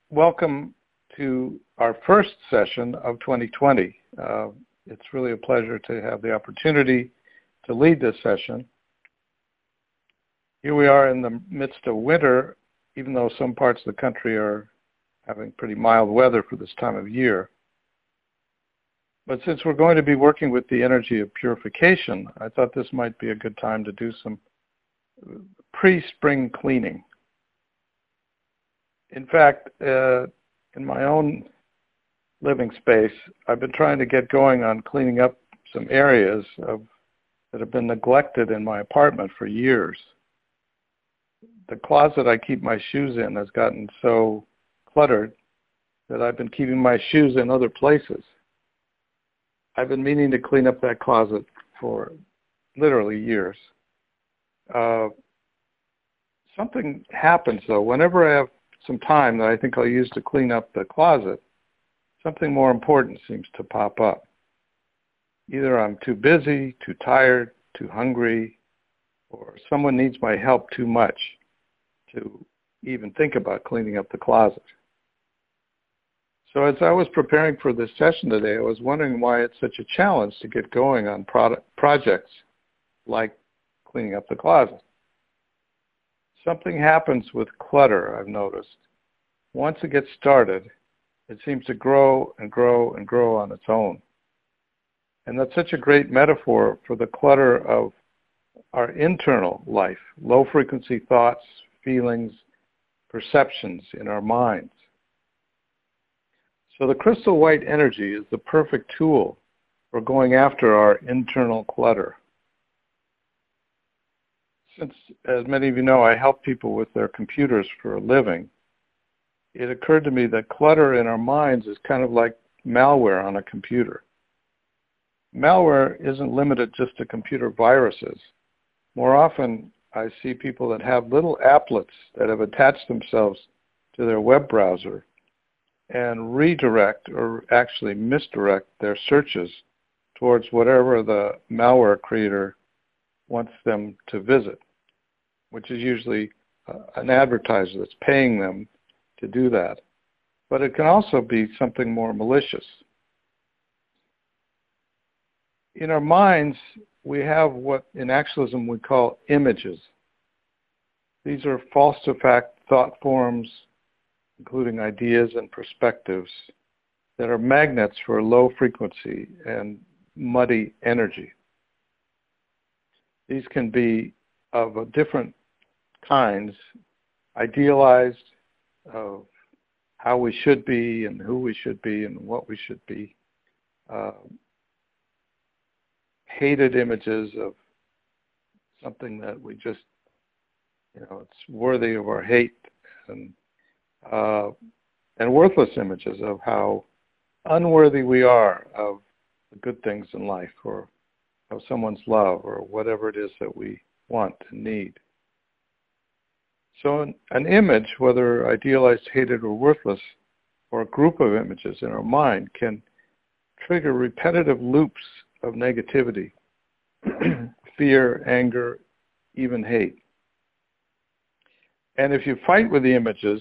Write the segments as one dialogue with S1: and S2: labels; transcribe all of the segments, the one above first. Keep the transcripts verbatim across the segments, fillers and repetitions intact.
S1: welcome to our first session of twenty twenty. Uh, it's really a pleasure to have the opportunity to lead this session. Here we are in the midst of winter, even though some parts of the country are having pretty mild weather for this time of year. But since we're going to be working with the energy of purification, I thought this might be a good time to do some pre-spring cleaning. In fact, uh, in my own living space, I've been trying to get going on cleaning up some areas of, that have been neglected in my apartment for years. The closet I keep my shoes in has gotten so cluttered that I've been keeping my shoes in other places. I've been meaning to clean up that closet for literally years. Uh, something happens though, whenever I have some time that I think I'll use to clean up the closet, something more important seems to pop up. Either I'm too busy, too tired, too hungry, or someone needs my help too much to even think about cleaning up the closet. So as I was preparing for this session today, I was wondering why it's such a challenge to get going on product, projects like cleaning up the closet. Something happens with clutter, I've noticed. Once it gets started, it seems to grow and grow and grow on its own. And that's such a great metaphor for the clutter of our internal life, low-frequency thoughts, feelings, perceptions in our minds. So the crystal white energy is the perfect tool for going after our internal clutter. Since, as many of you know, I help people with their computers for a living, it occurred to me that clutter in our minds is kind of like malware on a computer. Malware isn't limited just to computer viruses. More often, I see people that have little applets that have attached themselves to their web browser and redirect or actually misdirect their searches towards whatever the malware creator wants them to visit, which is usually uh, an advertiser that's paying them to do that. But it can also be something more malicious. In our minds, we have what in actualism we call images. These are false to fact thought forms, including ideas and perspectives, that are magnets for low frequency and muddy energy. These can be of a different kinds, idealized, of how we should be and who we should be and what we should be. Uh, hated images of something that we just, you know, it's worthy of our hate, and uh, and worthless images of how unworthy we are of the good things in life, or of someone's love, or whatever it is that we want and need. So an, an image, whether idealized, hated, or worthless, or a group of images in our mind, can trigger repetitive loops of negativity, fear, anger, even hate. And if you fight with the images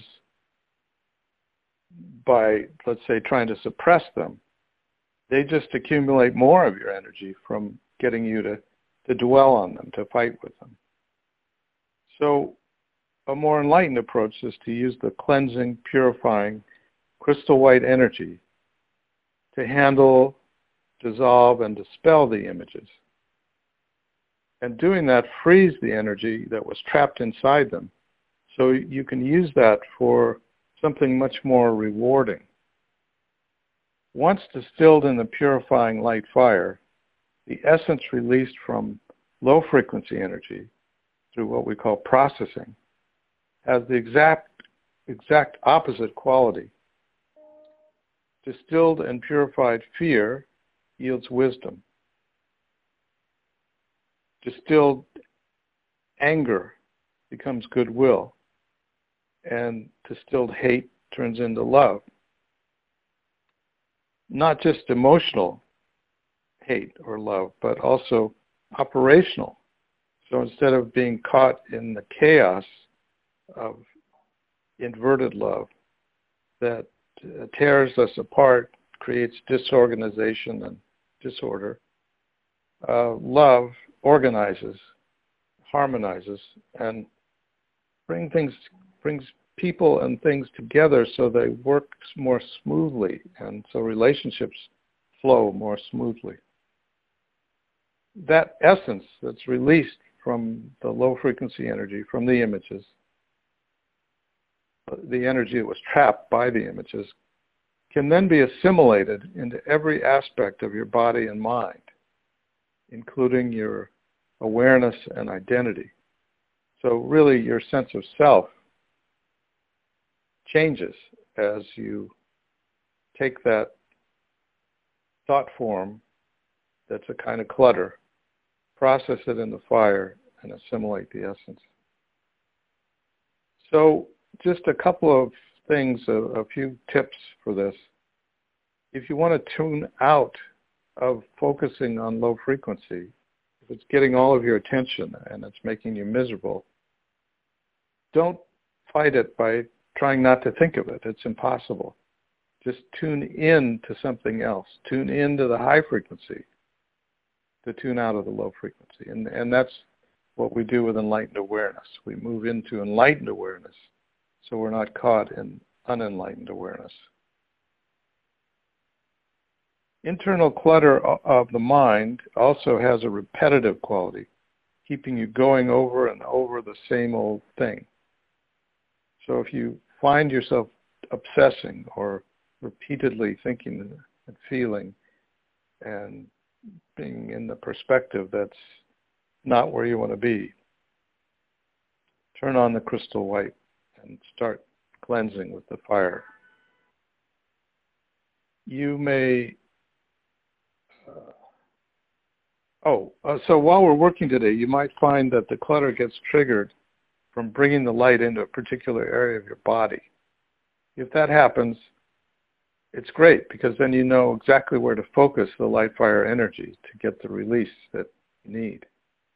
S1: by, let's say, trying to suppress them, they just accumulate more of your energy from getting you to, to dwell on them, to fight with them. So a more enlightened approach is to use the cleansing, purifying, crystal white energy to handle, dissolve, and dispel the images. And doing that frees the energy that was trapped inside them. So you can use that for something much more rewarding. Once distilled in the purifying light fire, the essence released from low frequency energy through what we call processing has the exact, exact opposite quality. Distilled and purified fear yields wisdom. Distilled anger becomes goodwill. And distilled hate turns into love. Not just emotional hate or love, but also operational. So instead of being caught in the chaos of inverted love, that uh, tears us apart, creates disorganization and disorder. Uh, love organizes, harmonizes, and bring things, brings people and things together so they work more smoothly, and so relationships flow more smoothly. That essence that's released from the low frequency energy, from the images, the energy that was trapped by the images, can then be assimilated into every aspect of your body and mind, including your awareness and identity. So really your sense of self changes as you take that thought form that's a kind of clutter, process it in the fire, and assimilate the essence. So just a couple of things, a, a few tips for this. If you want to tune out of focusing on low frequency, if it's getting all of your attention and it's making you miserable, don't fight it by trying not to think of it. It's impossible. Just tune in to something else. Tune into the high frequency to tune out of the low frequency. And, and that's what we do with enlightened awareness. We move into enlightened awareness so we're not caught in unenlightened awareness. Internal clutter of the mind also has a repetitive quality, keeping you going over and over the same old thing. So if you find yourself obsessing or repeatedly thinking and feeling and being in the perspective that's not where you want to be, turn on the crystal white and start cleansing with the fire. You may, uh, oh, uh, so while we're working today, you might find that the clutter gets triggered from bringing the light into a particular area of your body. If that happens, it's great, because then you know exactly where to focus the light fire energy to get the release that you need.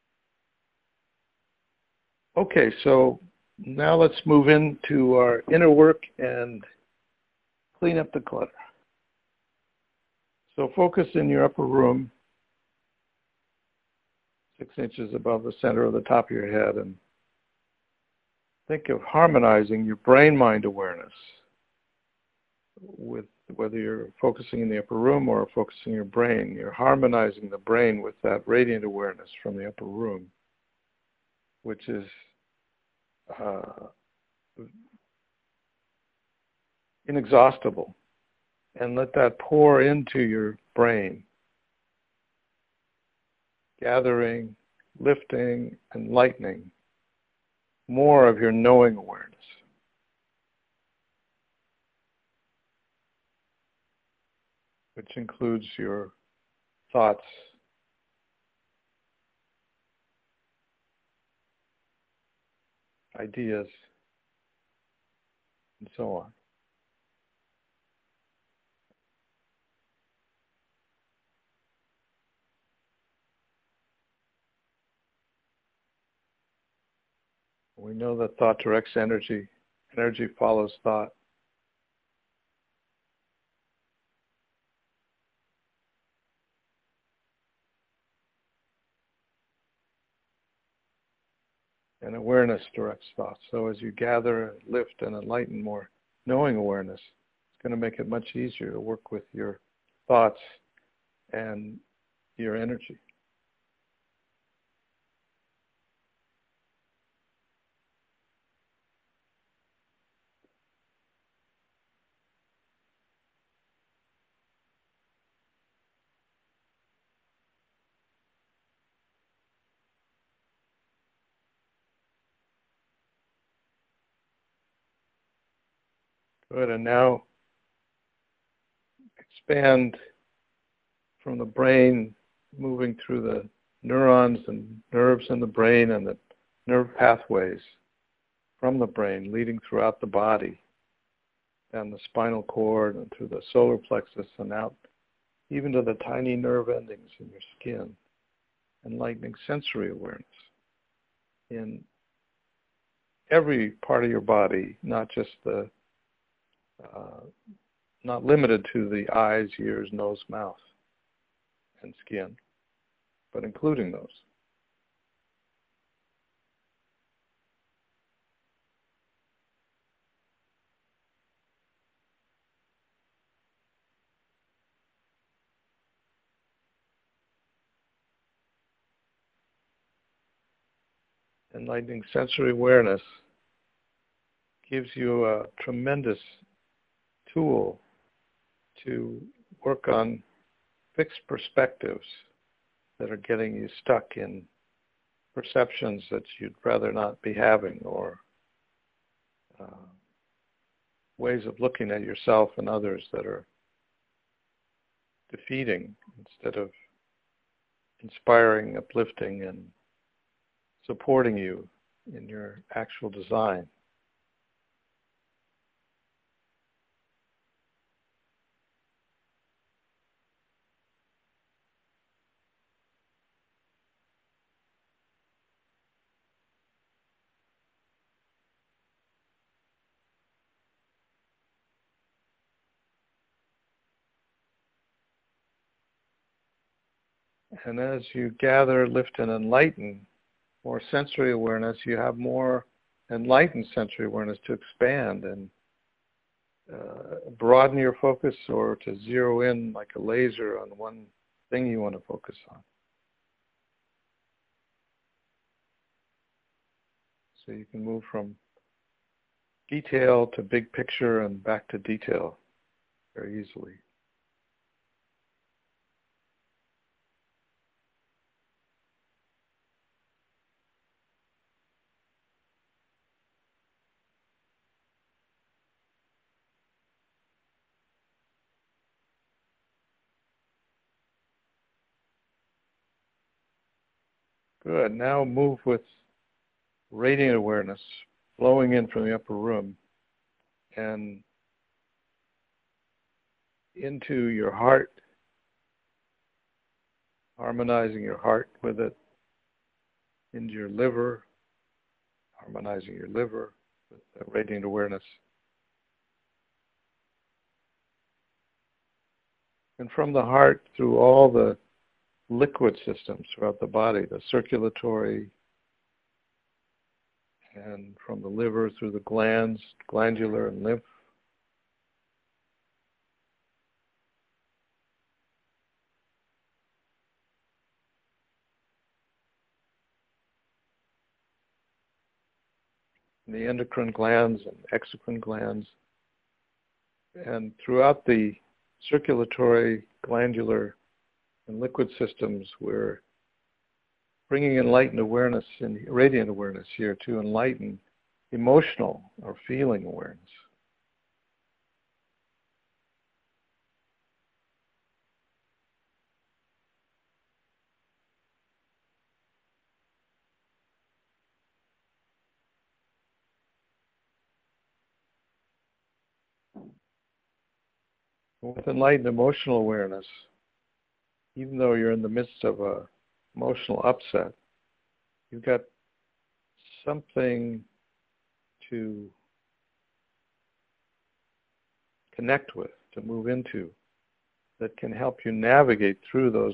S1: Okay, so now let's move into our inner work and clean up the clutter. So focus in your upper room, six inches above the center of the top of your head, and think of harmonizing your brain-mind awareness with whether you're focusing in the upper room or focusing your brain. You're harmonizing the brain with that radiant awareness from the upper room, which is uh, inexhaustible. And let that pour into your brain, gathering, lifting, and lightening more of your knowing awareness. Which includes your thoughts, ideas, and so on. We know that thought directs energy. Energy follows thought. And awareness directs thought. So as you gather and lift and enlighten more knowing awareness, it's going to make it much easier to work with your thoughts and your energy. Good, and now expand from the brain, moving through the neurons and nerves in the brain and the nerve pathways from the brain, leading throughout the body, down the spinal cord and through the solar plexus and out even to the tiny nerve endings in your skin, enlightening sensory awareness in every part of your body, not just the uh, not limited to the eyes, ears, nose, mouth, and skin, but including those. Enlightening sensory awareness gives you a tremendous tool to work on fixed perspectives that are getting you stuck in perceptions that you'd rather not be having, or uh, ways of looking at yourself and others that are defeating instead of inspiring, uplifting, and supporting you in your actual design. And as you gather, lift, and enlighten more sensory awareness, you have more enlightened sensory awareness to expand and uh, broaden your focus, or to zero in like a laser on one thing you want to focus on. So you can move from detail to big picture and back to detail very easily. Good. Now move with radiant awareness flowing in from the upper room and into your heart, harmonizing your heart with it, into your liver, harmonizing your liver with the radiant awareness. And from the heart through all the liquid systems throughout the body, the circulatory, and from the liver through the glands, glandular and lymph, and the endocrine glands and exocrine glands, and throughout the circulatory, glandular, and liquid systems, we're bringing enlightened awareness and radiant awareness here to enlighten emotional or feeling awareness. With enlightened emotional awareness, even though you're in the midst of a emotional upset, you've got something to connect with, to move into, that can help you navigate through those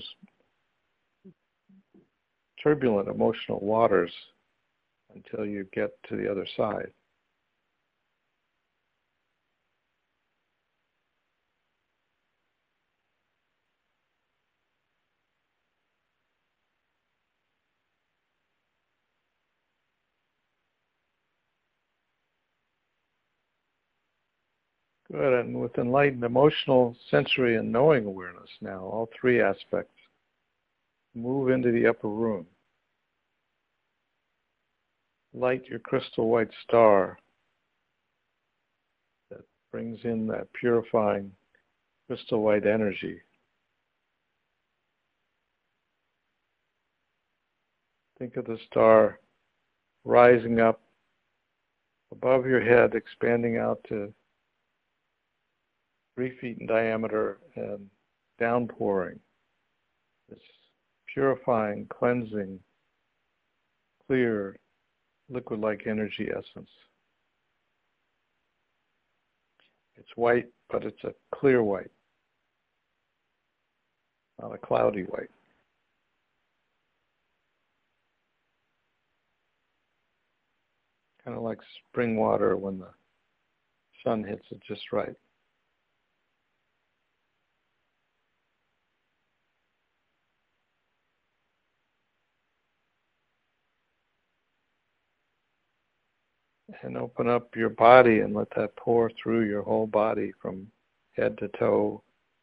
S1: turbulent emotional waters until you get to the other side. Good, and with enlightened emotional, sensory, and knowing awareness now, all three aspects, move into the upper room. Light your crystal white star that brings in that purifying crystal white energy. Think of the star rising up above your head, expanding out to three feet in diameter and downpouring this purifying, cleansing, clear, liquid-like energy essence. It It's white, but it's a clear white, not a cloudy white. Kind of like spring water when the sun hits it just right. And open up your body and let that pour through your whole body from head to toe,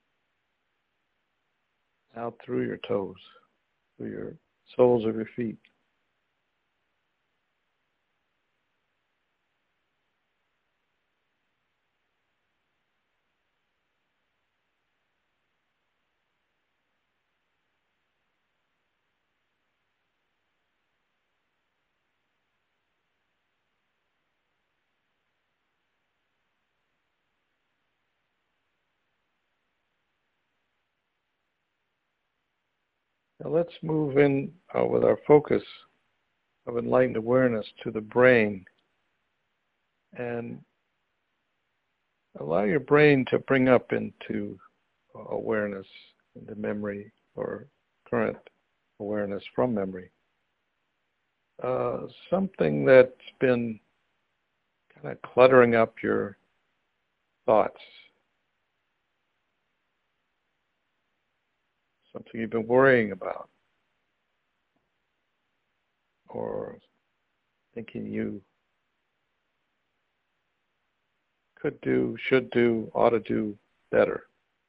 S1: out through your toes, through your soles of your feet. Now let's move in uh, with our focus of enlightened awareness to the brain, and allow your brain to bring up into awareness, into memory, or current awareness from memory, uh, something that's been kind of cluttering up your thoughts, something you've been worrying about, or thinking you could do, should do, ought to do better.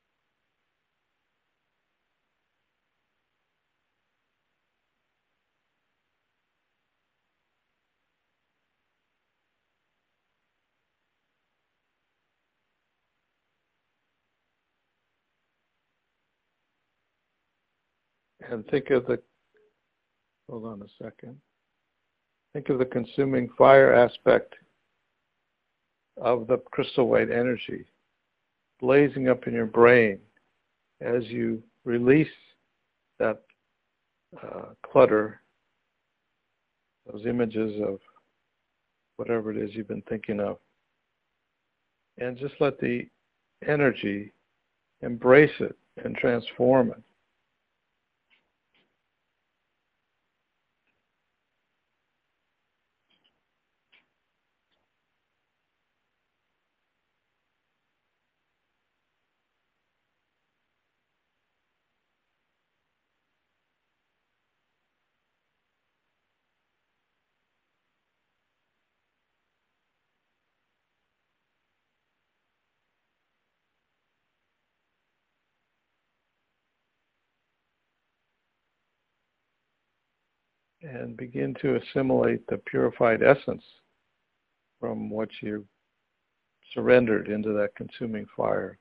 S1: And think of the, hold on a second, think of the consuming fire aspect of the crystal white energy blazing up in your brain as you release that uh, clutter, those images of whatever it is you've been thinking of, and just let the energy embrace it and transform it. And begin to assimilate the purified essence from what you surrendered into that consuming fire.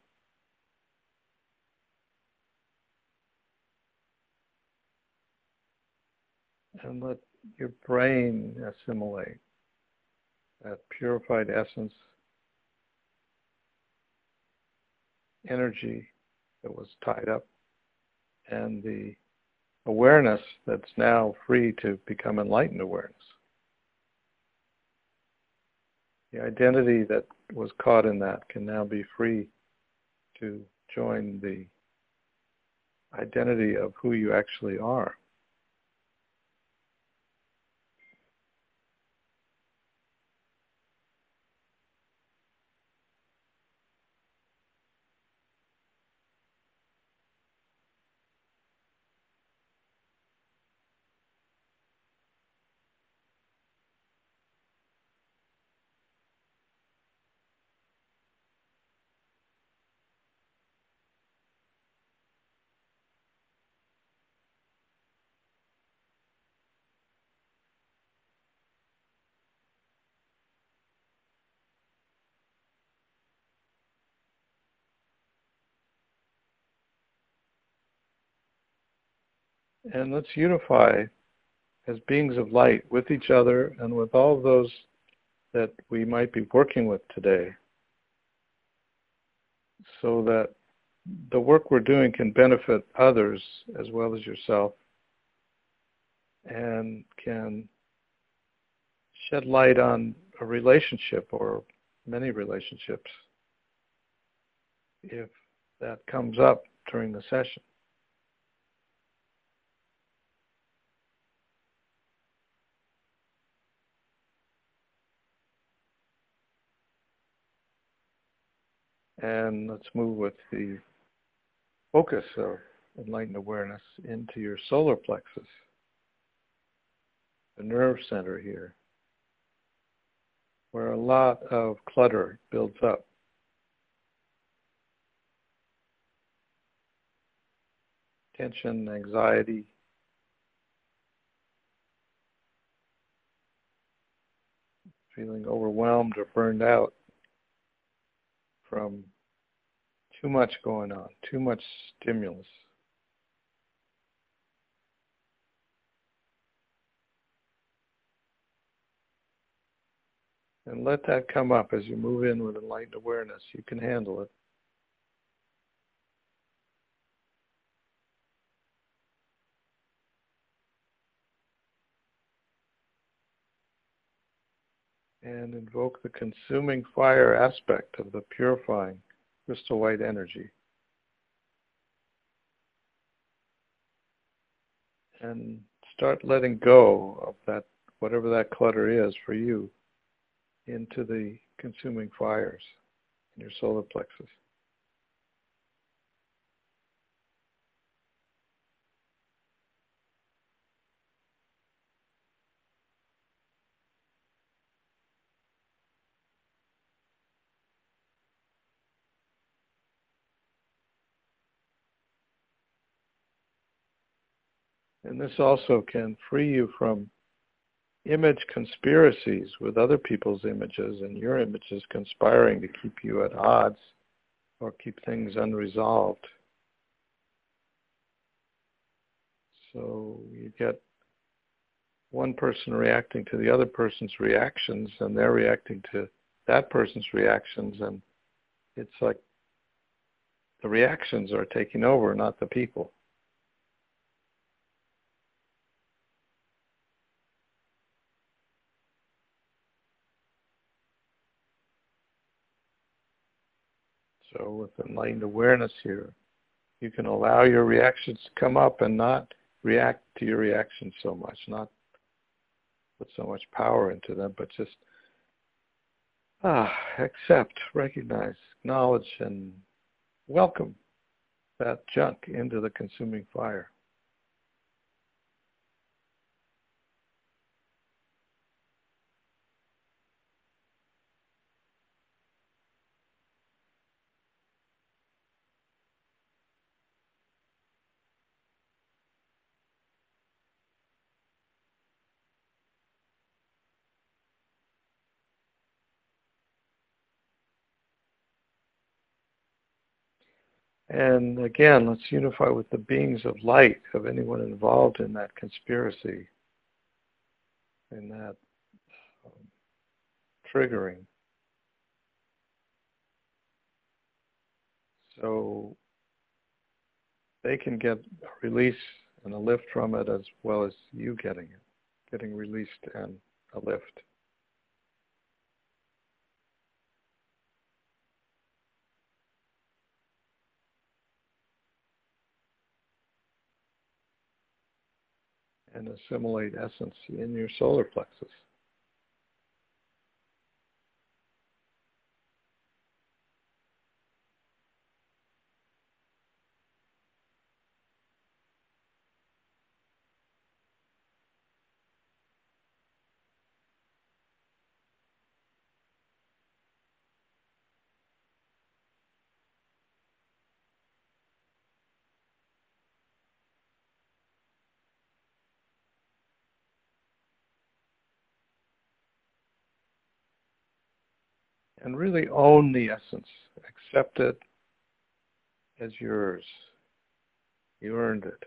S1: And let your brain assimilate that purified essence, energy that was tied up, and the awareness that's now free to become enlightened awareness. The identity that was caught in that can now be free to join the identity of who you actually are. And let's unify as beings of light with each other and with all those that we might be working with today, so that the work we're doing can benefit others as well as yourself, and can shed light on a relationship or many relationships if that comes up during the session. And let's move with the focus of enlightened awareness into your solar plexus, the nerve center here, where a lot of clutter builds up. Tension, anxiety, feeling overwhelmed or burned out from too much going on, too much stimulus. And let that come up as you move in with enlightened awareness. You can handle it. And invoke the consuming fire aspect of the purifying crystal white energy. And start letting go of that, whatever that clutter is for you, into the consuming fires in your solar plexus. And this also can free you from image conspiracies with other people's images and your images conspiring to keep you at odds or keep things unresolved. So you get one person reacting to the other person's reactions, and they're reacting to that person's reactions, and it's like the reactions are taking over, not the people. So with enlightened awareness here, you can allow your reactions to come up and not react to your reactions so much, not put so much power into them, but just ah, accept, recognize, acknowledge, and welcome that junk into the consuming fire. And again, let's unify with the beings of light of anyone involved in that conspiracy, in that um, triggering. So they can get a release and a lift from it as well as you getting it, getting released and a lift. And assimilate essence in your solar plexus. And really own the essence. Accept it as yours. You earned it.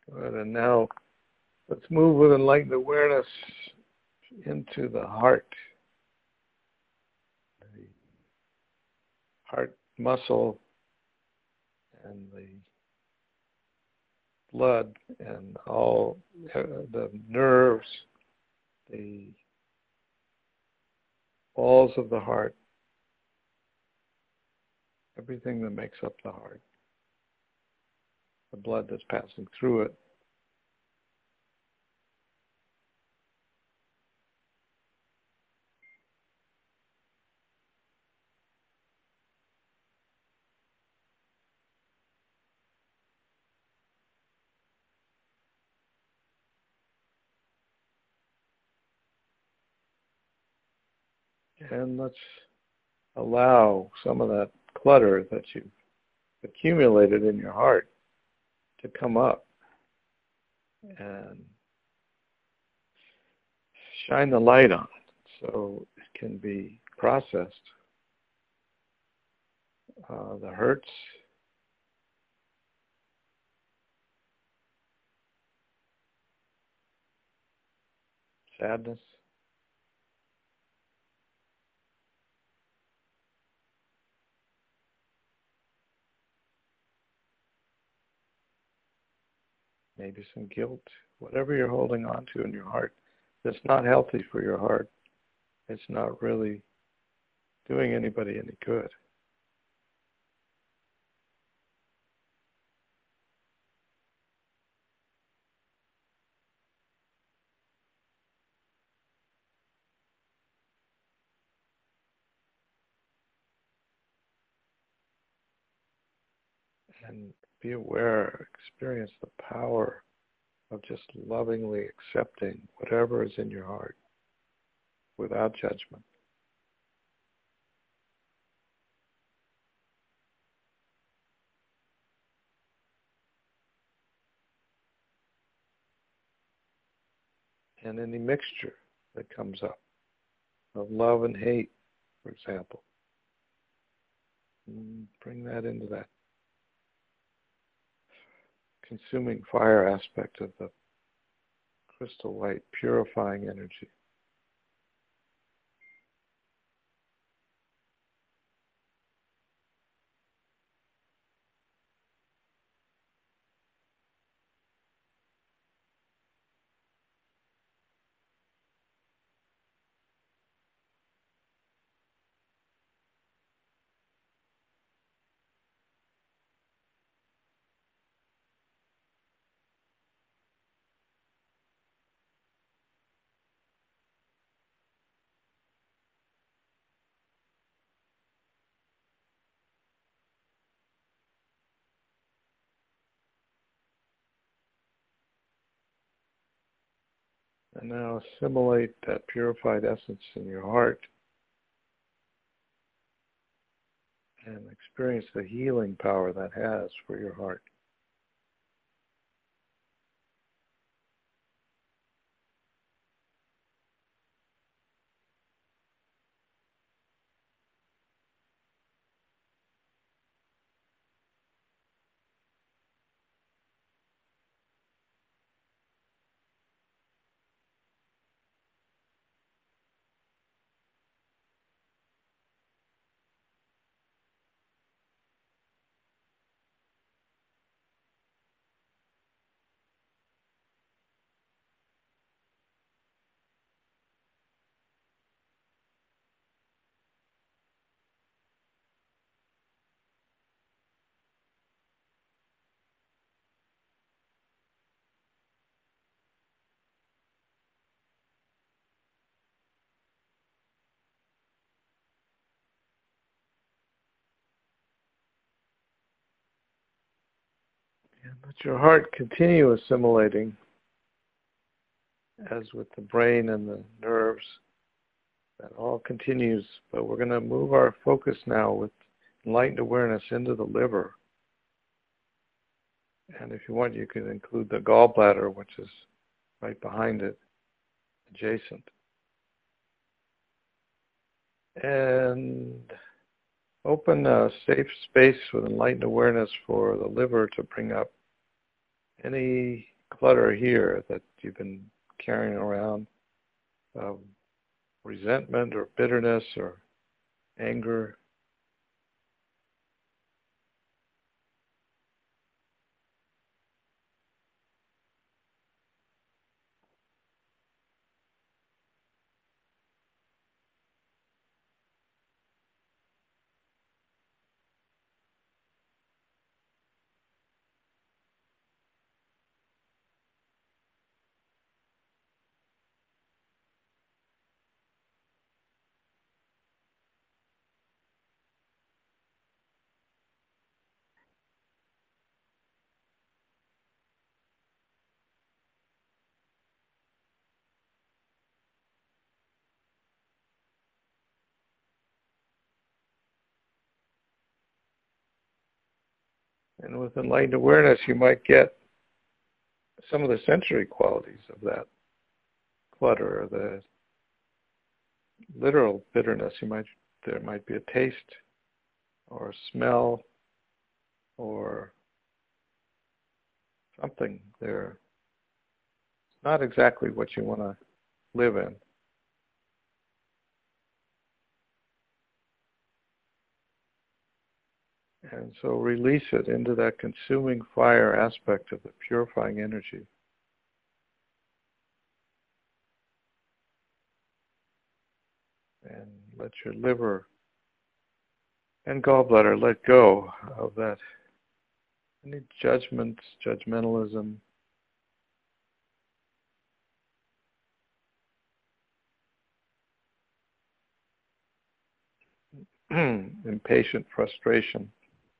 S1: Good. And now let's move with enlightened awareness into the heart, the heart muscle and the blood and all uh, the nerves, the walls of the heart, everything that makes up the heart, the blood that's passing through it. And let's allow some of that clutter that you've accumulated in your heart to come up and shine the light on it so it can be processed. Uh, the hurts, sadness, maybe some guilt, whatever you're holding on to in your heart that's not healthy for your heart. It's not really doing anybody any good. And be aware, experience the power of just lovingly accepting whatever is in your heart without judgment. And any mixture that comes up of love and hate, for example. Bring that into that consuming fire aspect of the crystal light, purifying energy. And now assimilate that purified essence in your heart and experience the healing power that has for your heart. And let your heart continue assimilating as with the brain and the nerves. That all continues, but we're going to move our focus now with enlightened awareness into the liver. And if you want, you can include the gallbladder, which is right behind it, adjacent. And open a safe space with enlightened awareness for the liver to bring up any clutter here that you've been carrying around, um, resentment or bitterness or anger. And with enlightened awareness, you might get some of the sensory qualities of that clutter, or the literal bitterness. You might, there might be a taste or a smell or something there. It's not exactly what you want to live in. And so release it into that consuming fire aspect of the purifying energy. And let your liver and gallbladder let go of that, any judgments, judgmentalism, impatient frustration.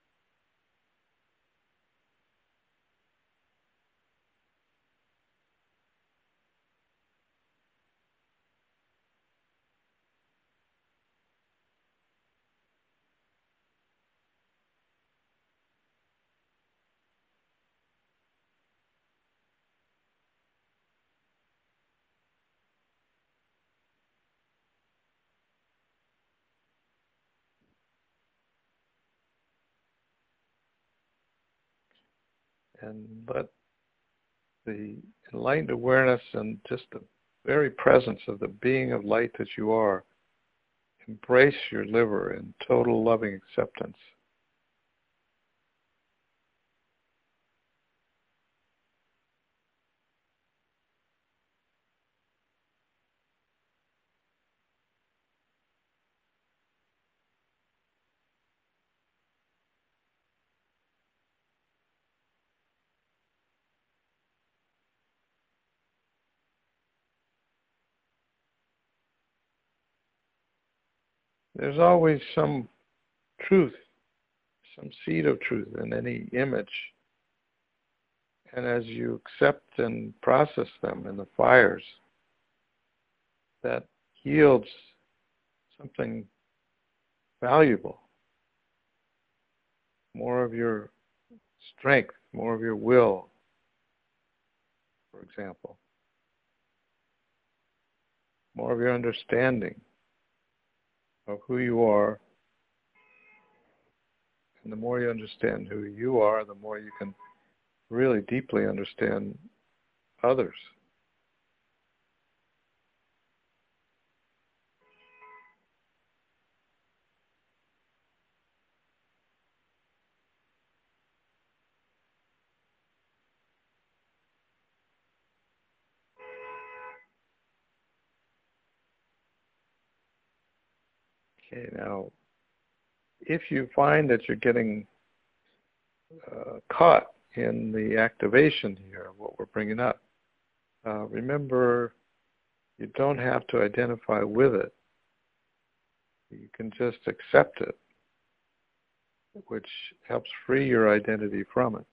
S1: And let the enlightened awareness and just the very presence of the being of light that you are embrace your liver in total loving acceptance. There's always some truth, some seed of truth in any image. And as you accept and process them in the fires, that yields something valuable. More of your strength, more of your will, for example. More of your understanding of who you are. And the more you understand who you are, the more you can really deeply understand others. Okay, now, if you find that you're getting uh, caught in the activation here, what we're bringing up, uh, remember, you don't have to identify with it. You can just accept it, which helps free your identity from it.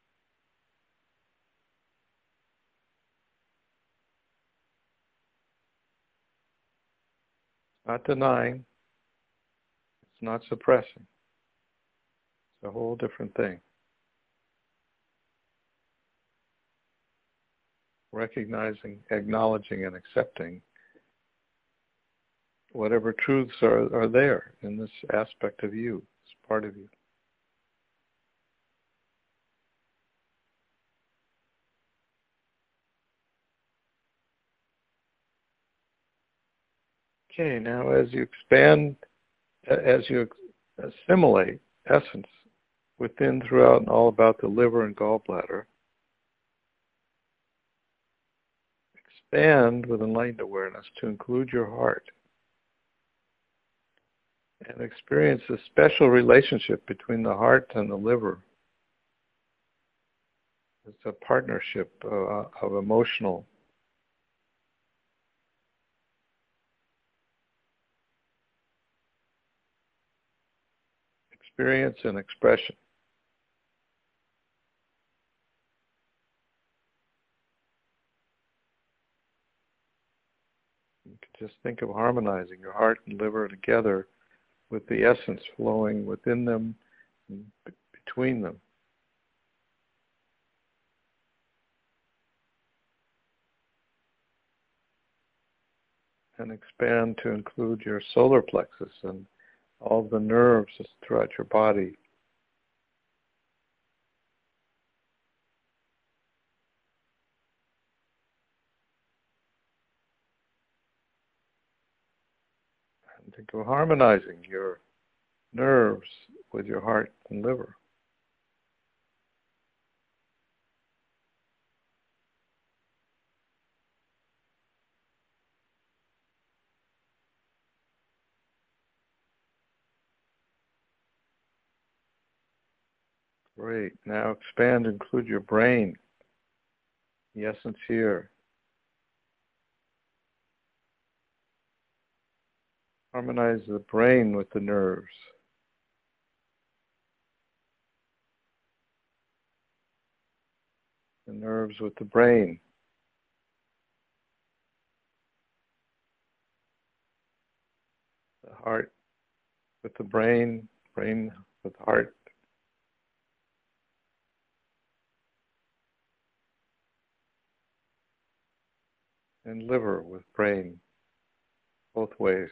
S1: Not denying, it's not suppressing. It's a whole different thing. Recognizing, acknowledging, and accepting whatever truths are, are there in this aspect of you, it's part of you. Okay, now as you expand, as you assimilate essence within, throughout, and all about the liver and gallbladder, expand with enlightened awareness to include your heart and experience a special relationship between the heart and the liver. It's a partnership uh, of emotional experience and expression. You can just think of harmonizing your heart and liver together with the essence flowing within them and b- between them. And expand to include your solar plexus and all the nerves throughout your body. And think of harmonizing your nerves with your heart and liver. Great. Now expand, include your brain, the essence here. Harmonize the brain with the nerves. The nerves with the brain. The heart with the brain, brain with the heart. And liver with brain, both ways.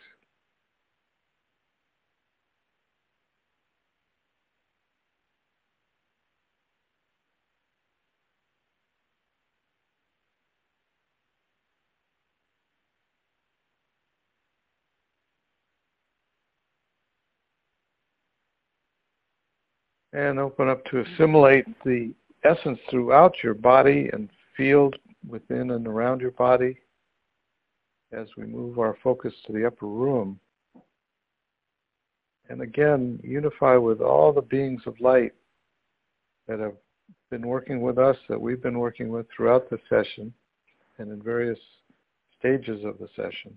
S1: And open up to assimilate the essence throughout your body and field within and around your body as we move our focus to the upper room. And again, unify with all the beings of light that have been working with us, that we've been working with throughout the session and in various stages of the session.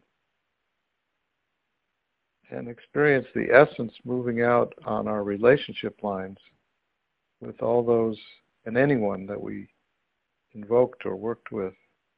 S1: And experience the essence moving out on our relationship lines with all those and anyone that we invoked or worked with.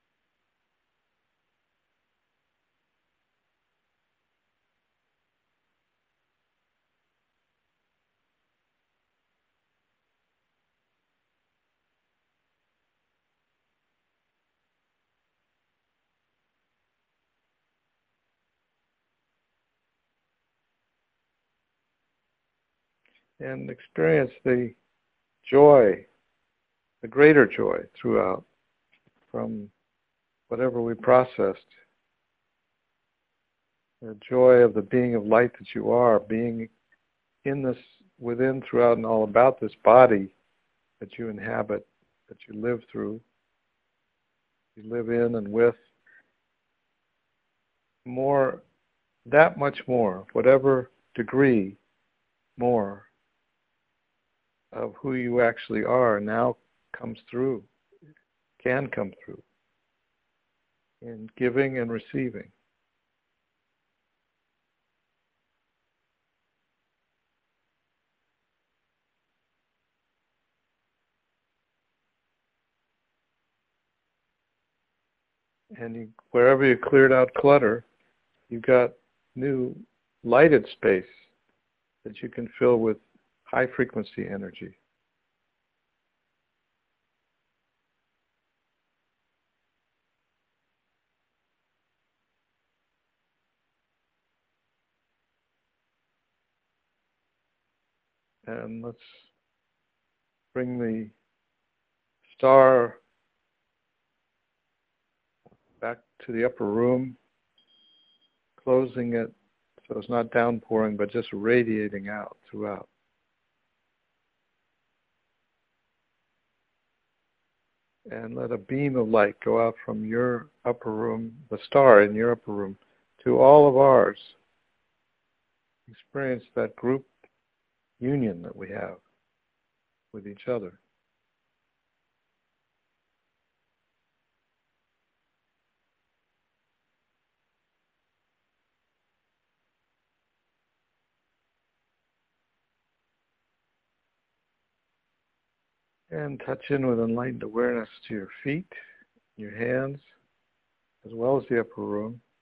S1: And experience the joy, the greater joy throughout from whatever we processed. The joy of the being of light that you are, being in this, within, throughout, and all about this body that you inhabit, that you live through, you live in and with. More, that much more, whatever degree more of who you actually are now comes through, can come through in giving and receiving. And you, wherever you cleared out clutter, you've got new lighted space that you can fill with high frequency energy. And let's bring the star back to the upper room, closing it so it's not downpouring, but just radiating out throughout. And let a beam of light go out from your upper room, the star in your upper room, to all of ours. Experience that group union that we have with each other. And touch in with enlightened awareness to your feet, your hands, as well as the upper room.